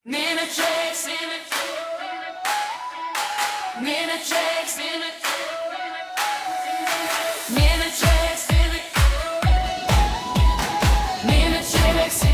Minitrix, Minitrix, Minitrix, Minitrix,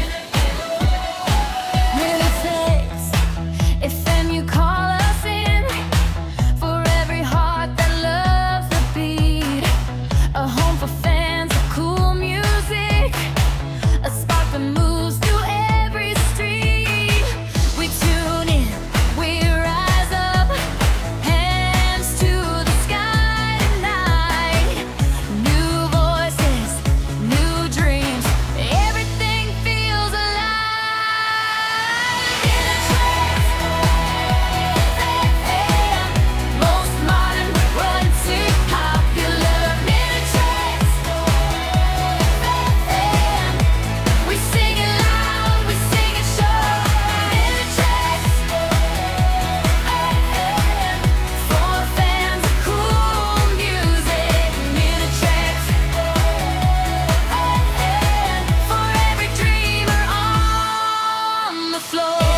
Minitrix. If then you call us in, for every heart that loves the beat, a home for fans of cool music, a spark that moves through every street. We tune in, we rise up, hands to the sky tonight. New voices, new dreams, everything feels alive. Most modern, running popular. We sing it loud, we sing it sure. For fans of cool music. For every dreamer on the floor.